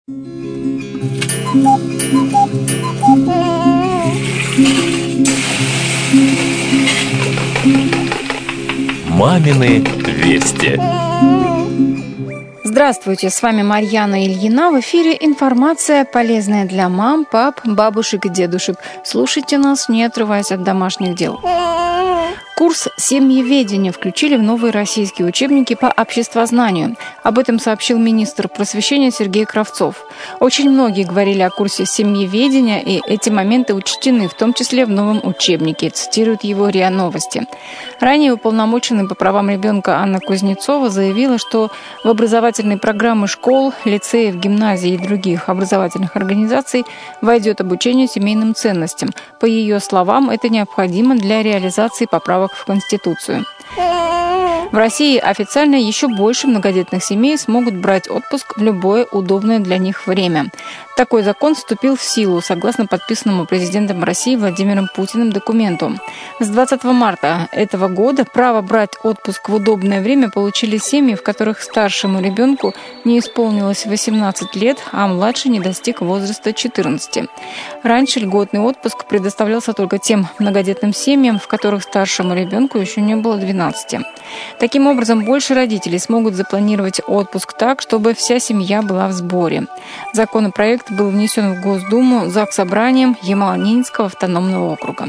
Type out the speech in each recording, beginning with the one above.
Мамины вести. Здравствуйте, с вами Марьяна Ильина. В эфире информация, полезная для мам, пап, бабушек и дедушек. Слушайте нас, не отрываясь от домашних дел. Курс «Семьеведение» включили в новые российские учебники по обществознанию. Об этом сообщил министр просвещения Сергей Кравцов. Очень многие говорили о курсе «Семьеведение», и эти моменты учтены, в том числе в новом учебнике, цитирует его РИА Новости. Ранее уполномоченная по правам ребенка Анна Кузнецова заявила, что в образовательные программы школ, лицеев, гимназий и других образовательных организаций войдет обучение семейным ценностям. По ее словам, это необходимо для реализации поправок в Конституцию. В России официально еще больше многодетных семей смогут брать отпуск в любое удобное для них время. Такой закон вступил в силу, согласно подписанному президентом России Владимиром Путиным документу. С 20 марта этого года право брать отпуск в удобное время получили семьи, в которых старшему ребенку не исполнилось 18 лет, а младший не достиг возраста 14. Раньше льготный отпуск предоставлялся только тем многодетным семьям, в которых старшему ребенку еще не было 12. Таким образом, больше родителей смогут запланировать отпуск так, чтобы вся семья была в сборе. Законопроект был внесен в Госдуму Заксобранием Ямало-Ненецкого автономного округа.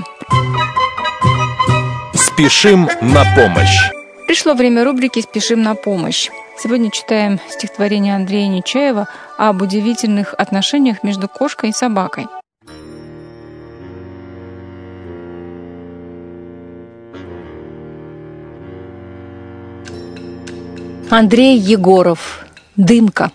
Спешим на помощь. Пришло время рубрики «Спешим на помощь». Сегодня читаем стихотворение Андрея Нечаева об удивительных отношениях между кошкой и собакой. Андрей Егоров. «Дымка».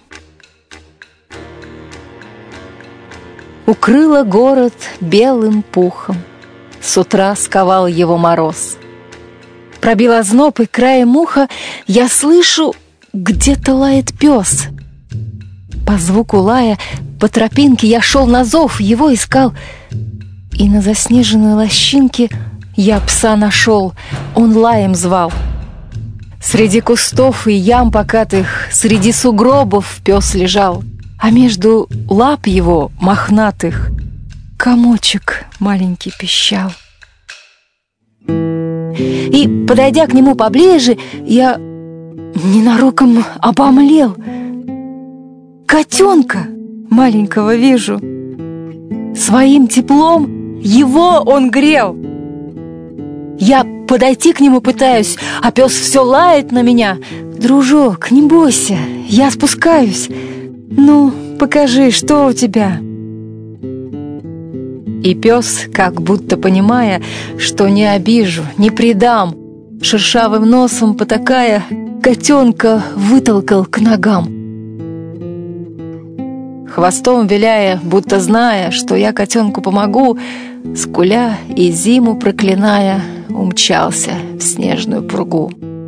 Укрыла город белым пухом, с утра сковал его мороз. Пробил озноб, и краем уха я слышу, где-то лает пес. По звуку лая по тропинке я шел на зов, его искал, и на заснеженной лощинке я пса нашел, он лаем звал. Среди кустов и ям покатых, среди сугробов пес лежал, а между лап его мохнатых комочек маленький пищал. И, подойдя к нему поближе, я ненароком обомлел. Котенка маленького вижу. Своим теплом его он грел. Я подойти к нему пытаюсь, а пес все лает на меня. «Дружок, не бойся, я спускаюсь. Ну, покажи, что у тебя?» И пес, как будто понимая, что не обижу, не предам, шершавым носом потакая, котенка вытолкал к ногам. Хвостом виляя, будто зная, что я котенку помогу, скуля и зиму проклиная, умчался в снежную пургу.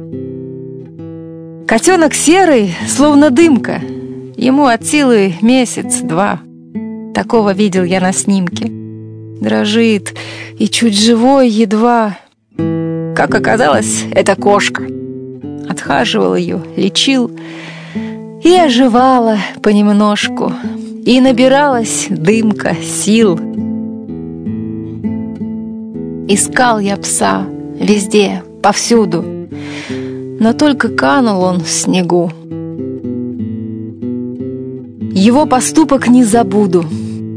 Котенок серый, словно дымка, ему от силы месяц-два. Такого видел я на снимке. Дрожит и чуть живой едва. Как оказалось, это кошка. Отхаживал ее, лечил, и оживала понемножку, и набиралась дымка сил. Искал я пса везде, повсюду, но только канул он в снегу. Его поступок не забуду,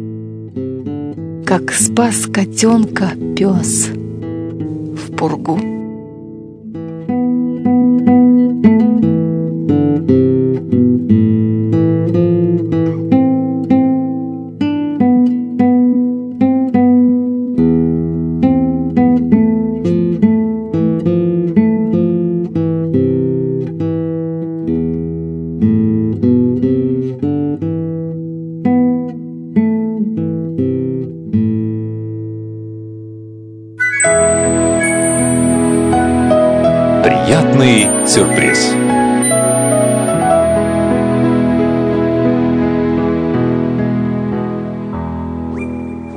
как спас котенка пес в пургу. Приятный сюрприз.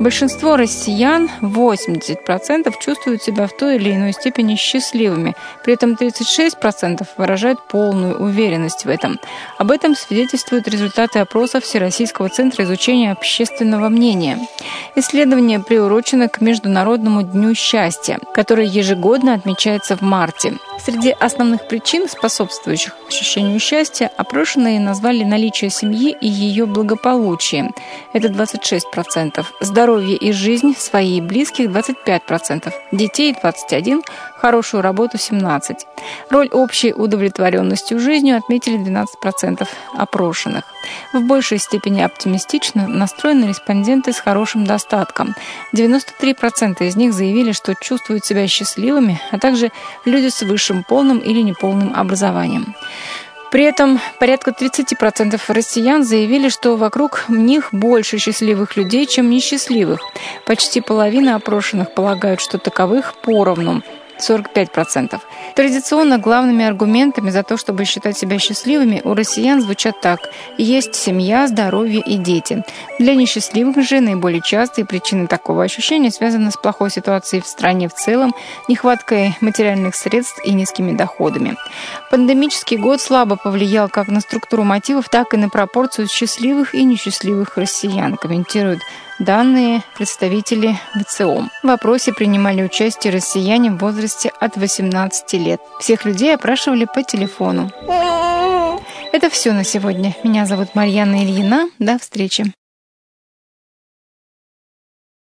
Большинство россиян, 80%, чувствуют себя в той или иной степени счастливыми. При этом 36% выражают полную уверенность в этом. Об этом свидетельствуют результаты опроса Всероссийского центра изучения общественного мнения. Исследование приурочено к Международному дню счастья, который ежегодно отмечается в марте. Среди основных причин, способствующих ощущению счастья, опрошенные назвали наличие семьи и ее благополучие. Это 26%. Здоровье и жизнь своей и близких 25%. Детей 21%. Хорошую работу 17%. Роль общей удовлетворенностью жизнью отметили 12% опрошенных. В большей степени оптимистично настроены респонденты с хорошим достатком. 93% из них заявили, что чувствуют себя счастливыми, а также люди с высшим полным или неполным образованием. При этом порядка 30% россиян заявили, что вокруг них больше счастливых людей, чем несчастливых. Почти половина опрошенных полагают, что таковых поровну. 45%. Традиционно главными аргументами за то, чтобы считать себя счастливыми, у россиян звучат так: есть семья, здоровье и дети. Для несчастливых же наиболее частые причины такого ощущения связаны с плохой ситуацией в стране в целом, нехваткой материальных средств и низкими доходами. Пандемический год слабо повлиял как на структуру мотивов, так и на пропорцию счастливых и несчастливых россиян, комментируют данные представители ВЦИОМ. В опросе принимали участие россияне в возрасте от 18 лет. Всех людей опрашивали по телефону. Это все на сегодня. Меня зовут Марьяна Ильина. До встречи.